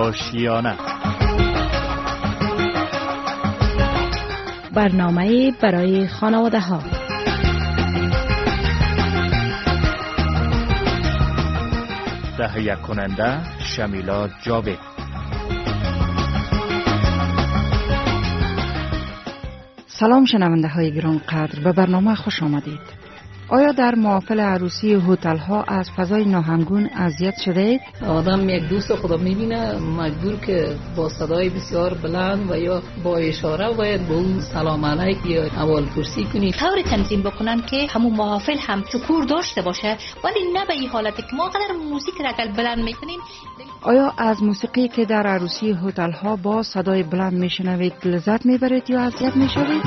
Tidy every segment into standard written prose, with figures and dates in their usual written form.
آشیانه. برنامه برای خانواده ها. تهیه کننده شمیلا جاوید. سلام شنونده های گرانقدر، به برنامه خوش آمدید. آیا در محافل عروسی هتل ها از فضای ناهمگون اذیت شده اید؟ آدم یک دوست خدا میبینه مجبور که با صدای بسیار بلند و یا با اشاره باید به اون سلام علیک یا احوال پرسی کنی. طوری تنظیم بکنن که همون محافل هم شکور داشته باشه، ولی نه به این حالت که ما قدر موزیک را اگر بلند میکنیم. آیا از موسیقی که در عروسی هتل ها با صدای بلند میشنوید لذت میبرید یا اذیت میشوید؟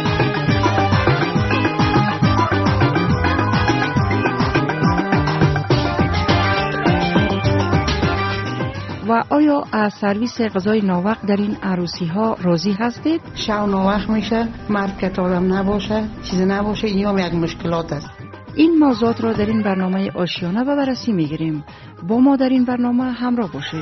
و آیا از سرویس غذای ناوقت در این عروسی ها راضی هستید؟ شب ناوقت میشه، مرکت آدم نباشه، چیز نباشه، این هم یک مشکلات است. این موضوعات را در این برنامه آشیانه به بررسی میگیریم. با ما در این برنامه همراه باشید.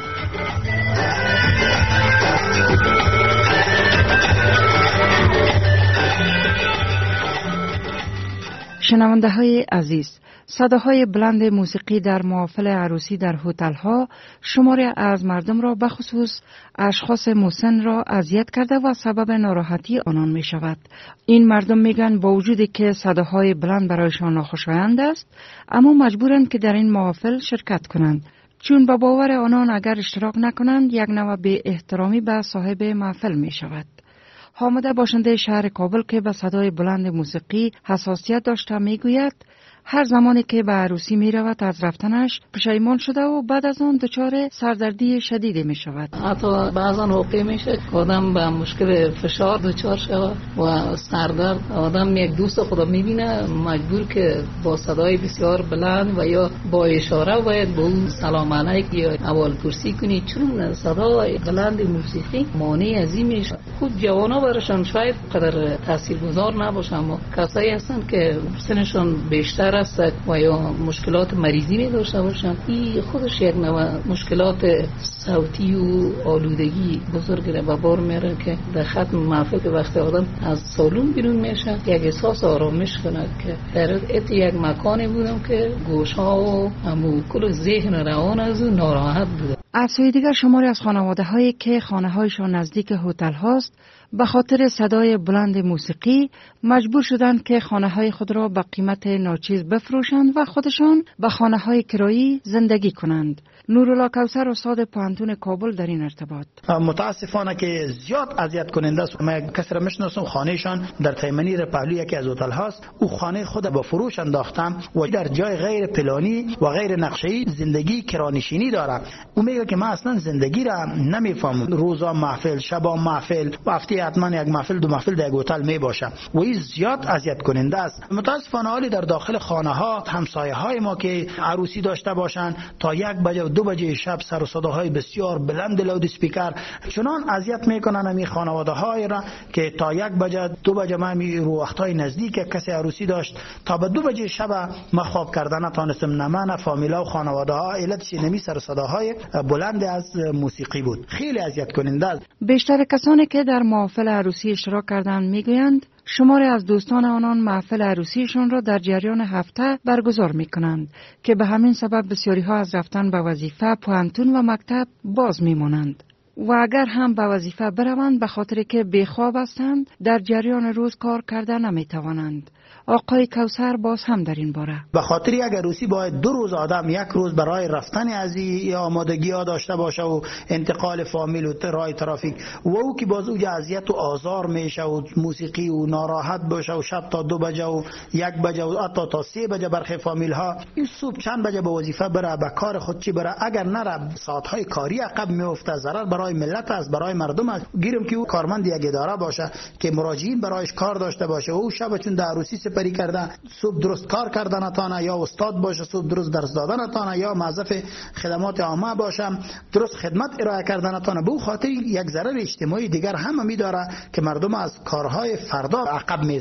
شنونده های عزیز، صداهای بلند موسیقی در محافل عروسی در هتل ها شماری از مردم را بخصوص اشخاص مسن را اذیت کرده و سبب ناراحتی آنان می شود. این مردم میگن با وجودی که صداهای بلند برایشان ناخوشایند است، اما مجبورند که در این محافل شرکت کنند، چون با باور آنان اگر اشتراک نکنند یک نوع به احترامی به صاحب محفل می شود. حامده باشنده شهر کابل که به صدای بلند موسیقی حساسیت داشته میگوید هر زمانی که به عروسی می رود از رفتنش پشیمان شده و بعد از آن دچار سردردی شدیدی می شود. حتی بعضا واقع میشه که آدم به مشکل فشار دچار شود و سردرد. آدم یک دوست خدا میبینه مجبور که با صدای بسیار بلند و یا با اشاره باید به اون سلام علیک یا احوال پرسی کنی، چون صدای بلند موسیقی مانع عظیم میشه. خود جوانا برشان شاید قدر تاثیرگذار نباشه، اما کسایی هستن که سنشون بیشتر است و یا مشکلات مریضی می داشته باشند، این خودش یک نوع مشکلات صوتی و آلودگی بزرگ را به بار میاره که در ختم محفل که وقتی آدم از سالن بیرون میشه یک احساس آرامش کنه که در یک مکانی بودم که گوشها و همو کل ذهن روان از اون ناراحت بوده. از سوی دیگر شماری از خانواده هایی که خانه هایشان نزدیک هتل هاست به خاطر صدای بلند موسیقی مجبور شدند که خانه های خود را به قیمت ناچیز بفروشند و خودشان به خانه های کرایی زندگی کنند. نورالله کوثر استاد پوهنتون کابل در این ارتباط: متاسفانه که زیاد اذیت کننده است. من کسی را میشناسم خانهشان در تیمنی پهلوی یکی از هتل هاست، او خانه خود با فروش انداختم و در جای غیر پلانی و غیر نقشه‌ای زندگی کرانشینی داره. او میگه که من اصلا زندگی را نمیفهمم، روزا محفل، شبا محفل و هفته حتما یک محفل دو محفل در هتل می باشه و این زیاد اذیت کننده است. متاسفانه حالی در داخل خانه ها همسایه های ما که عروسی داشته باشند تا 1 بجه و 2 بجه شب سر و صداهای بسیار بلند لاود اسپیکر چنان اذیت میکنن این خانواده های را که تا 1 بجه 2 بجه ما رو وقتای نزدیک کسی عروسی داشت تا به 2 بجه شب ما خواب کردن نتونستم، نه من فامیلا و خانواده ها علتش نمی سر صداهای بلند از موسیقی بود. خیلی اذیت کننده است. بیشتر کسانی که در محافل عروسی اشتراک کردند میگویند شماری از دوستان آنان محفل عروسیشان را در جریان هفته برگزار میکنند که به همین سبب بسیاری ها از رفتن به وظیفه، پوهنتون و مکتب باز میمانند و اگر هم به وظیفه بروند به خاطر که بیخواب هستند در جریان روز کار کرده نمیتوانند. آقای کوثر باز هم در این باره: به خاطر یک عروسی باید 2 روز آدم 1 روز برای رفتن از این آمادگی ها داشته باشه و انتقال فامیل و راه ترافیک و او که باز اوج اذیت و آزار میشه و موسیقی و ناراحت باشه و شب تا 2 بجه و 1 بجه و حتی تا 3 بجه برخی فامیل ها این صبح چند بجه به وظیفه بره، به کار خود چی بره، اگر نره ساعت های کاری عقب میفته، ضرر برای ملت است، برای مردم است. گیرم که او کارمند یک اداره باشه که مراجعین برایش کار داشته باشه و او شب چون در عروسی سپری کرده صبح درست کار کردن نتانه، یا استاد باشه صبح درست درس دادن نتانه، یا موظف خدمات عامه باشه درست خدمت ارائه کردن نتانه. به خاطر یک ضرر اجتماعی دیگر هم می‌داره که مردم از کارهای فردا عقب میزنن.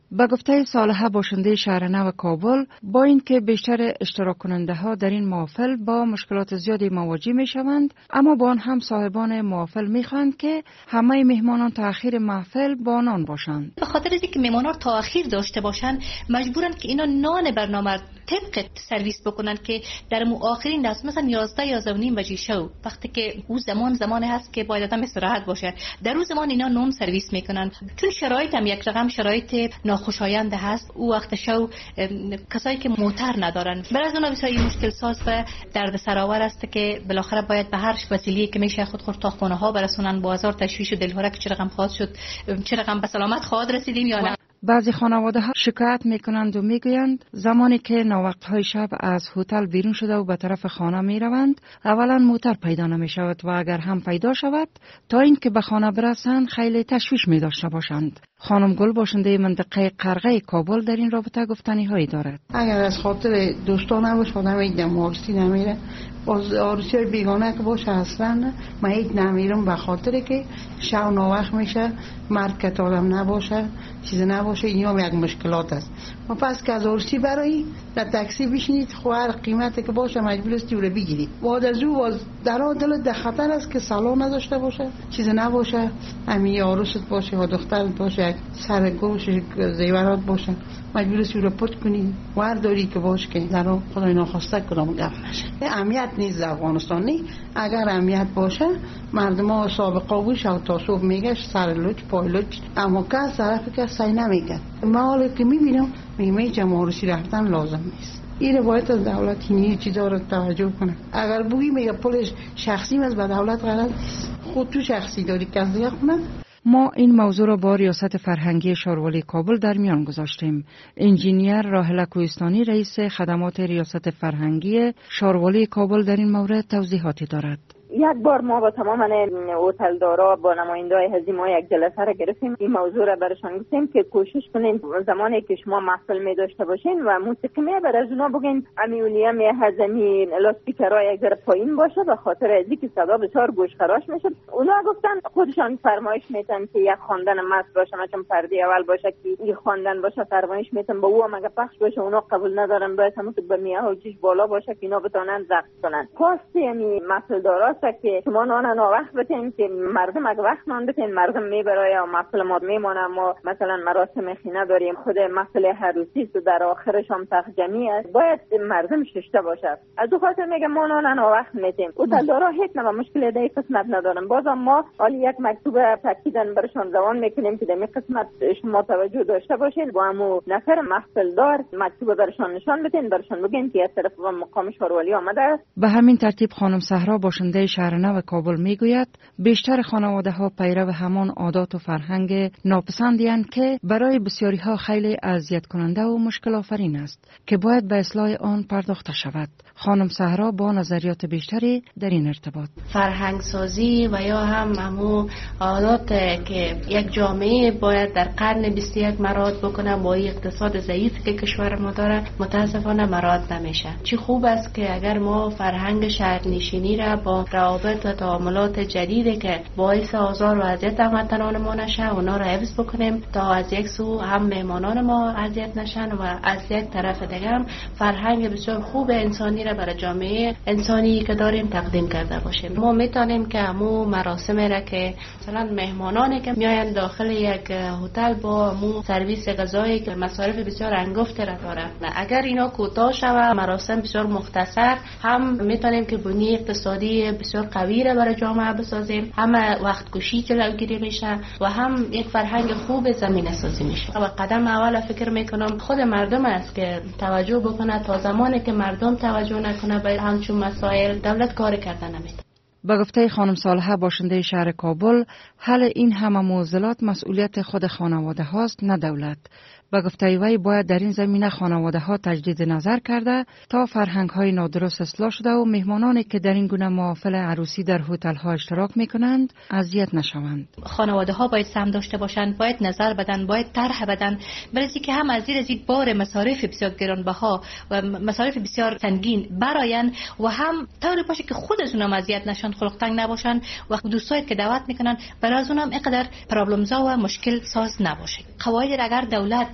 به گفته صالحه باشنده شهر نو کابل، با اینکه بیشتر اشتراک کننده ها در این محفل با مشکلات زیادی مواجه می شوند، اما با آن هم صاحبان محفل می خواهند که همه مهمانان تا آخر محفل با آنان باشند. به خاطر اینکه مهمانان تا آخر داشته باشند مجبورن که اینا نان برنامه طبق سرویس بکنن که در آخرین دست مثلا 11 بجه شو، وقتی که اون زمان هست که باید آدم استراحت باشه، در اون زمان اینا نان سرویس میکنن. چون شرایط هم یک رقم شرایط ناخوشایند هست، او وقت شو کسایی که موتر ندارن برای اونا بسیار مشکل ساز و درد سرآور است که بالاخره باید به هر وسیله که میشه خود تا خونه ها برسونن، با هزار تشویش و دلهره که چه رقم خواهد شد، چه رقم به سلامت خواهد رسیدیم یا نه. بعضی خانواده ها شکایت میکنند و میگویند زمانی که ناوقتهای شب از هتل بیرون شده و به طرف خانه میروند، اولا موتر پیدا نمی شود و اگر هم پیدا شود تا اینکه به خانه برسند خیلی تشویش می داشته باشند. خانم گل باشنده منطقه قرغه کابل در این رابطه گفتنی هایی دارد. اگر از خاطر دوستان نباشه آدم هیچ عروسی نمیره، باز عروسی بیگانه که باشه اصلا من هیچ نمیرم، به خاطر که شب ناوقت میشه، مرکت آدم نباشه، چیز نباشه، این هم یک مشکلات است. ما پس که از عروسی برایی در تاکسی بشینید، خو هر قیمتی که باشه مجبور استی رو بگیری. بعد از او باز در دل در خطر است که سالن نداشته باشه، چیز نباشه، همین عروست باشه و دخترت باشه، سر گوش زیورات باشه، مجبور استی رو پت کنی و داری که باشه که در خدای ناخواسته کدام گپ نشه. اهمیت نیست در افغانستان نی، اگر اهمیت باشه مردم ها سابقه بوش و تا صبح میگشت سر لوچ پای لوچ، اما که طرف که سعی نمیکرد. ما حالا که میبینم میگم جمهوری رفتن لازم نیست. این باید از دولت این چیزا رو توجه کنه. اگر بویی میگه پولش شخصی از به دولت غلط نیست، خود تو شخصی داری که از دیگه کنه. ما این موضوع را با ریاست فرهنگی شاروالی کابل در میان گذاشتیم. انجینیر راحله کوهستانی رئیس خدمات ریاست فرهنگی شاروالی کابل در این مورد توضیحاتی دارد. یک بار ما با تمام هتلدارا با نماینده‌های هزیما یک جلسه را گرفتیم، این موضوع را برشان گفتیم که کوشش کنین زمانی که شما محفل می داشته باشین و موسیقی می بر از اونا بگین امیولیم هزمی لاسپیکرها یک ذره پایین باشه، به خاطر ازی که صدا بسیار گوشخراش میشه. اونا گفتن خودشان فرمایش میتن که یک خواندن مست باشه، مثلا پرده اول باشه که این خواندن باشه، فرمایش میتن با او مگه پخش باشه، اونا قبول ندارن، باید همون که به میاه و جیش بالا باشه که اینا بتونن ضبط کنن. خواست یعنی محفل دارا که شما نان وقت بتین که مردم اگه وقت نان بتین مردم میبرای و محفل ما میمونه. ما مثلا مراسم خینه داریم، خود محفل عروسی است و در آخرش هم تخجمی است، باید مردم ششته باشه. از دو خاطر میگم ما نان وقت میتیم. هتلدارا هیچ نوع مشکلی در این قسمت ندارن. بازم ما حالی یک مکتوب تاکیدن برشان روان میکنیم که در این قسمت شما توجه داشته باشید و همو نفر محفل دار مکتوب برشان نشان بدین، برشان بگین که از طرف مقام شاروالی آمده است. به همین ترتیب خانم صحرا باشنده شهر نو کابل میگوید بیشتر خانواده ها پیرو همان عادات و فرهنگ ناپسندی اند که برای بسیاری ها خیلی اذیت کننده و مشکل آفرین است که باید به اصلاح آن پرداخته شود. خانم صحرا با نظریات بیشتری در این ارتباط. فرهنگ سازی و یا همو عادات که یک جامعه باید در قرن 21 مراعات بکنه با اقتصاد ضعیفی که کشور ما داره متاسفانه مراعات نمیشه. چی خوب است که اگر ما فرهنگ شهرنشینی را با روابط و تعاملات جدیدی که باعث آزار و اذیت هموطنان ما نشه اونا را حفظ بکنیم تا از یک سو هم مهمانان ما اذیت نشن و از یک طرف دیگه هم فرهنگ بسیار خوب انسانی را برای جامعه انسانی که داریم تقدیم کرده باشیم. ما میتونیم که همو مراسم را که مثلا مهمانانی که میاین داخل یک هتل با همو سرویس غذایی که مصارف بسیار انگفت را داره، اگر اینا کوتاه شود مراسم بسیار مختصر، هم میتونیم که بنیه اقتصادی بسیار قوی را برای جامعه بسازیم، هم وقت کشی جلوگیری میشه و هم یک فرهنگ خوب زمینه سازی میشه. و قدم اول فکر میکنم خود مردم است که توجه بکنه. تا زمانی که مردم توجه نکنه به همچون مسائل دولت کار کردن نمیتونه. به گفته خانم صالحه باشنده شهر کابل، حل این همه معضلات مسئولیت خود خانواده هاست نه دولت. به گفته وی باید در این زمینه خانواده ها تجدید نظر کرده تا فرهنگ های نادرست اصلاح شده و مهمانانی که در این گونه محافل عروسی در هتل ها اشتراک میکنند اذیت نشوند. خانواده ها باید سهم داشته باشند، باید نظر بدن، باید طرح بدن، برای که هم از زیر بار مصارف بسیار گرانبها و مصارف بسیار سنگین براین و هم طوری باشه که خود از اونها اذیت نشن، خلق تنگ نباشن و دوستایی که دعوت میکنن برای از اونها اینقدر پرابلمزا و مشکل ساز نباشه. قواعد اگر دولت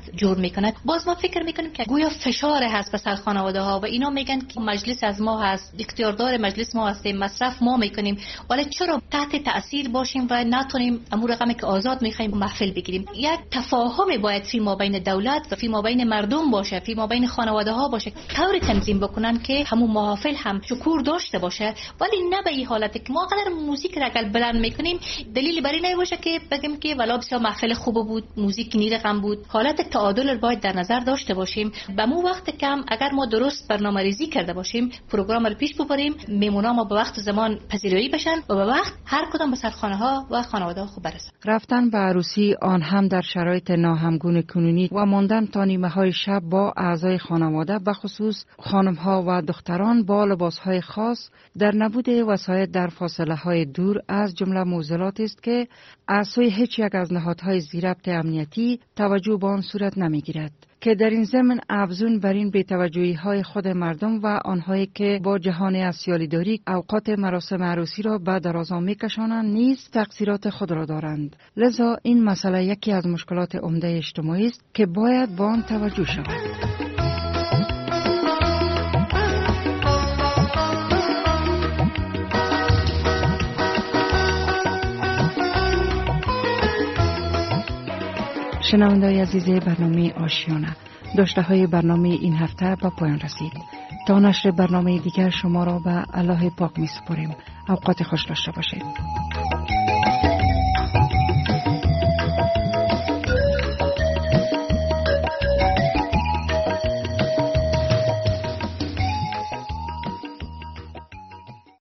جور میکنه. باز ما فکر میکنیم که گویا فشار هست به سر خانواده ها و اینا میگن که مجلس از ما هست، اختیاردار مجلس ما هستیم، مصرف ما میکنیم، ولی چرا تحت تاثیر باشیم و نتونیم امور رقمی که آزاد میخوایم محفل بگیریم؟ یک تفاهم باید فی ما بین دولت و فی ما بین مردم باشه، فی ما بین خانواده ها باشه، طوری تنظیم بکنن که همون محافل هم شکور داشته باشه، ولی نه به این حالت که ما اگر موزیک را اگر بلند میکنیم دلیلی برای نباشه که بگیم که والا بسیار محفل خوب بود، موزیک نیرقم بود. حالت تعادل رو باید در نظر داشته باشیم. به مو وقت کم اگر ما درست برنامه‌ریزی کرده باشیم، پروگرام رو پیش ببریم، میمونا ما به وقت زمان پذیرایی بشن و به وقت هر کدام به سرخانه ها و خانواده ها خوب برسن. رفتن به عروسی آن هم در شرایط ناهمگون کنونی و ماندن تا نیمه های شب با اعضای خانواده، به خصوص خانم ها و دختران با لباس های خاص، در نبود وسایل در فاصله های دور از جمله معضلات است که از سوی هیچ یک از نهادهای ضبط امنیتی توجه به آن صورت نمیگیرد، که در این ضمن افزون بر این بی‌توجهی های خود مردم و آنهایی که با جهان اسیالیداری اوقات مراسم عروسی را به درازا می‌کشانند نیز تقصیرات خود را دارند. لذا این مسئله یکی از مشکلات عمده اجتماعی است که باید به آن توجه شود. شنونده‌های عزیز برنامه آشیانه، داشته های برنامه این هفته به پایان رسید. تا نشر برنامه دیگر شما را به الله پاک می سپاریم. اوقات خوش داشته باشید.